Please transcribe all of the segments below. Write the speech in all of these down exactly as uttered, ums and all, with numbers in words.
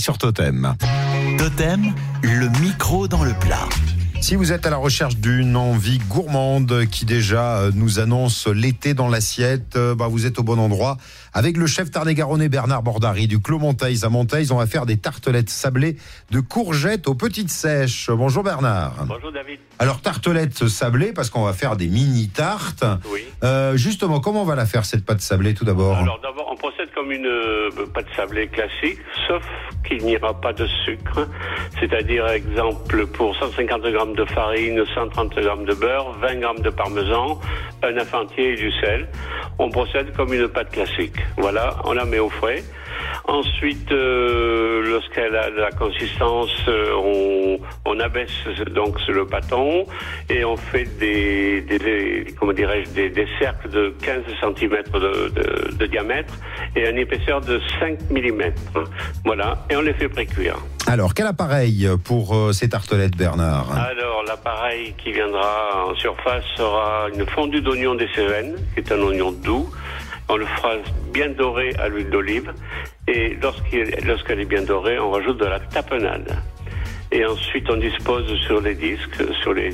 sur Totem. Totem, le micro dans le plat. Si vous êtes à la recherche d'une envie gourmande qui déjà nous annonce l'été dans l'assiette, bah vous êtes au bon endroit. Avec le chef tarn-et-garonnais Bernard Bordary du Clos Monteils à Monteils, on va faire des tartelettes sablées de courgettes aux petites sèches. Bonjour Bernard. Bonjour David. Alors tartelettes sablées parce qu'on va faire des mini-tartes. Oui. Euh, justement, comment on va la faire cette pâte sablée tout d'abord ? Alors d'abord, on procède comme une euh, pâte sablée classique, sauf qu'il n'y aura pas de sucre. C'est-à-dire, exemple, pour cent cinquante grammes de farine, cent trente grammes de beurre, vingt grammes de parmesan, un œuf entier et du sel. On procède comme une pâte classique. Voilà, on la met au frais. Ensuite, euh, lorsqu'elle a de la consistance, euh, on, on abaisse donc le bâton et on fait des, des, des comment dirais-je, des, des cercles de quinze centimètres de, de, de diamètre et une épaisseur de cinq millimètres. Voilà, et on les fait pré-cuire. Alors, quel appareil pour euh, ces tartelettes, Bernard ? Alors, l'appareil qui viendra en surface sera une fondue d'oignon des Cévennes, qui est un oignon doux. On le fera bien doré à l'huile d'olive. Et lorsqu'il, lorsqu'elle est bien dorée, on rajoute de la tapenade. Et ensuite, on dispose sur les disques, sur les,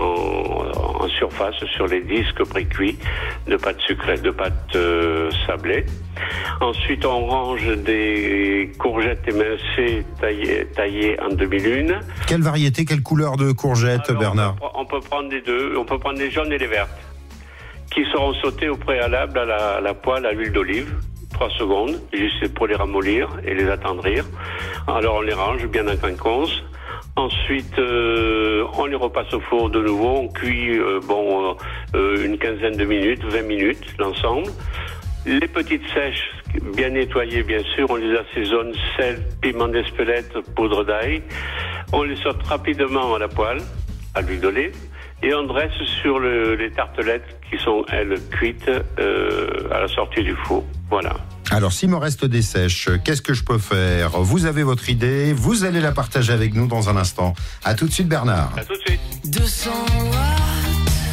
en, en surface, sur les disques pré-cuits de pâte sucrée, de pâte euh, sablée. Ensuite, on range des courgettes émincées taillées, taillées en demi-lune. Quelle variété, quelle couleur de courgettes, Alors, Bernard ? on peut, on peut prendre les deux. On peut prendre les jaunes et les vertes, qui seront sautées au préalable à la, à la poêle à l'huile d'olive. trois secondes, juste pour les ramollir et les attendrir. Alors, on les range bien en quinconce. Ensuite, euh, on les repasse au four de nouveau. On cuit euh, bon, euh, une quinzaine de minutes, vingt minutes, l'ensemble. Les petites sèches, bien nettoyées, bien sûr, on les assaisonne, sel, piment d'Espelette, poudre d'ail. On les saute rapidement à la poêle, à l'huile d'olive, et on dresse sur le, les tartelettes qui sont, elles, cuites euh, à la sortie du four. Voilà. Alors, s'il me reste des sèches, qu'est-ce que je peux faire ? Vous avez votre idée, vous allez la partager avec nous dans un instant. À tout de suite, Bernard. À tout de suite. deux cents watts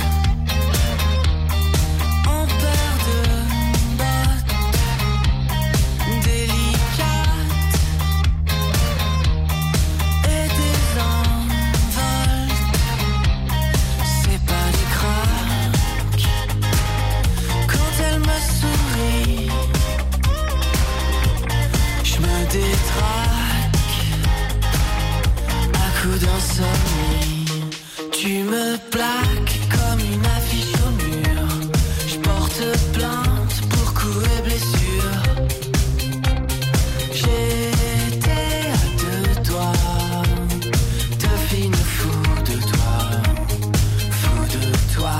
en paire de bottes délicates et des envols. C'est pas des craques quand elle me sourit. Je me détraque à coups d'insomnie. Tu me plaques comme une affiche au mur. Je porte plainte pour coups et blessures. J'étais à deux doigts de finir fou de toi, fou de toi.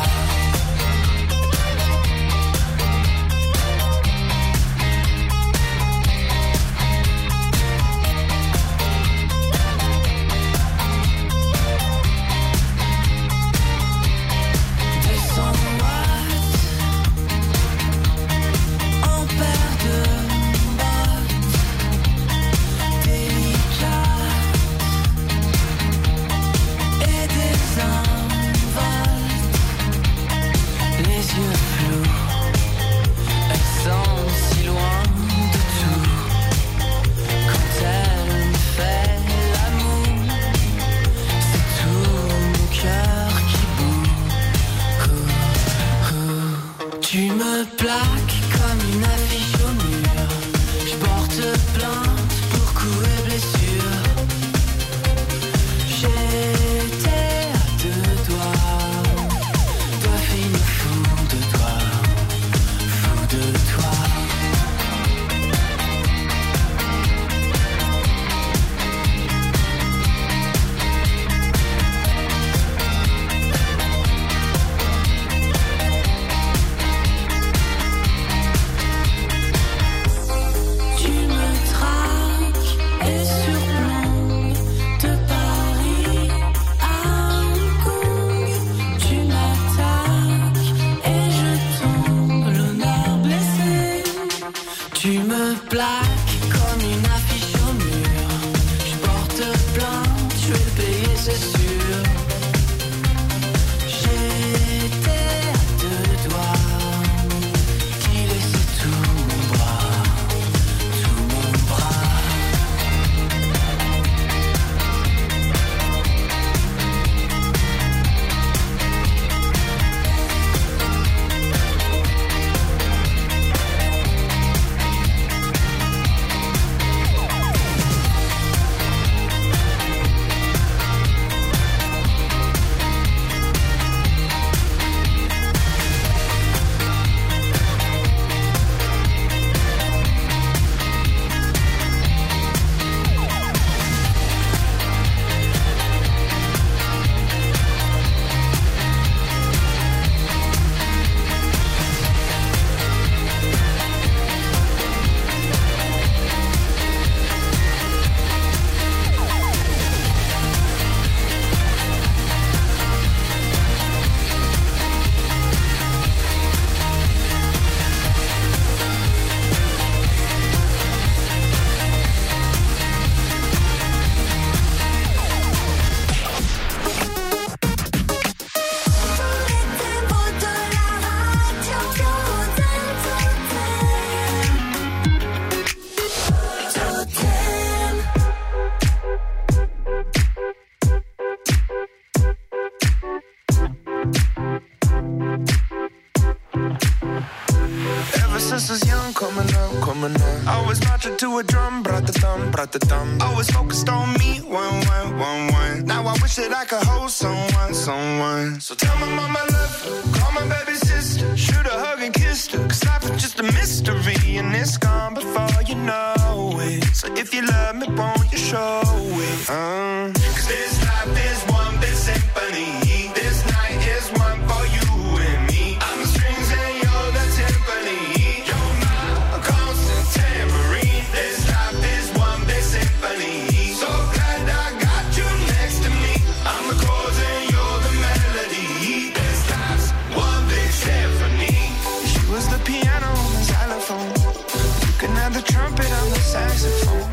Eminem. I was marching to a drum, brought the thumb, brought the thumb. Always focused on me, one, one, one, one. Now I wish that I could hold someone, someone. So tell my mama I love her, call my baby sister, shoot a hug and kiss her. Cause life is just a mystery and it's gone before you know it. So if you love me, won't you show it? Uh. Cause this life is one big symphony. This night is one for you and me. I'm the strings and you're the timpani. You're my constant tambourine. This life is one big symphony. So glad I got you next to me. I'm the chords and you're the melody. This life's one big symphony. She was the piano and the xylophone. You can have the trumpet on the saxophone.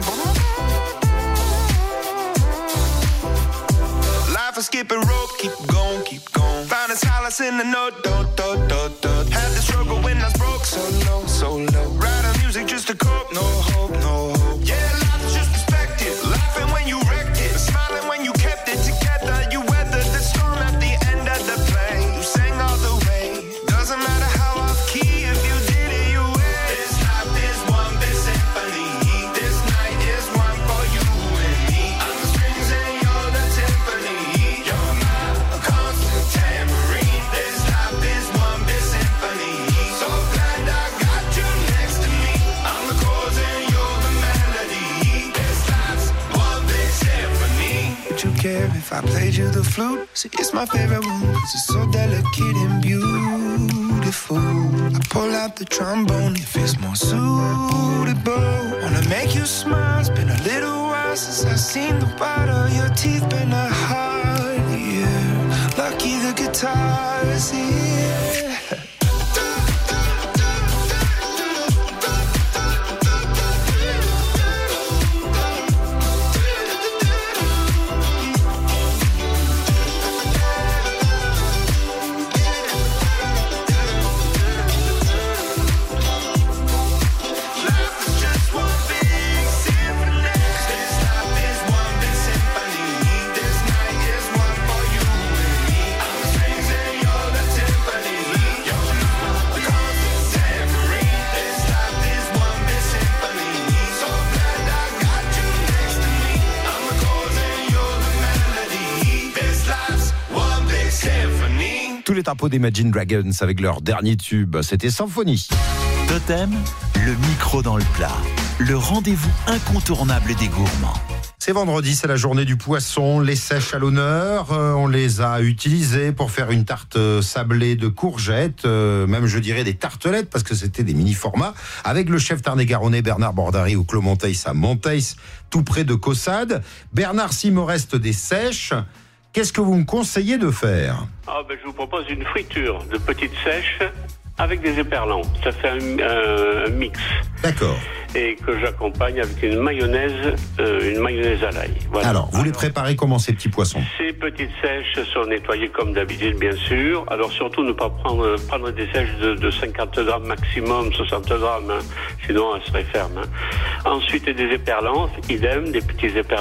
Life is skipping rope, keep going, keep going. Found a solace in the note, do, do, do, do. Had the struggle when I was broke, so low, so low. Writing music just to cope, no hope, no hope. Yeah, life is just perspective. Laughing when you wrecked it, smiling when you kept it together. You weathered the storm at the end of the play. You sang all the way. Doesn't matter how off key, if you did it, you win. This life is one big symphony. This night is one for you and me. I'm the strings and you're the timpani. You're my constant tambourine. This life is one big symphony. So glad I got you next to me. I'm the chords and you're the melody. This life's one big symphony. Would you care if I played you the flute? See, it's my favorite one, cause it's so delicate and beautiful. I pull out the trombone if it's more suitable. Wanna make you smile, it's been a little while since I've seen the white of your teeth. Been a hard year, lucky the guitar is here. Tous les tapos d'Imagine Dragons avec leur dernier tube, c'était Symphonie. Totem, le micro dans le plat. Le rendez-vous incontournable des gourmands. C'est vendredi, c'est la journée du poisson, les sèches à l'honneur. Euh, on les a utilisées pour faire une tarte sablée de courgettes, euh, même je dirais des tartelettes, parce que c'était des mini-formats, avec le chef tarn-et-garonnais Bernard Bordary au Clos Monteils à Monteils, tout près de Caussade. Bernard, s'il me reste des sèches, qu'est-ce que vous me conseillez de faire ? Ah ben, je vous propose une friture de petites sèches avec des éperlants. Ça fait un, un, un mix. D'accord. Et que j'accompagne avec une mayonnaise, euh, une mayonnaise à l'ail. Voilà. Alors, vous Alors, les préparez comment, ces petits poissons ? Ces petites sèches sont nettoyées comme d'habitude, bien sûr. Alors, surtout, ne pas prendre, prendre des sèches de, de cinquante grammes maximum, soixante grammes. Hein. Sinon, elles seraient fermes. Hein. Ensuite, des éperlants, idem, des petits éperlants.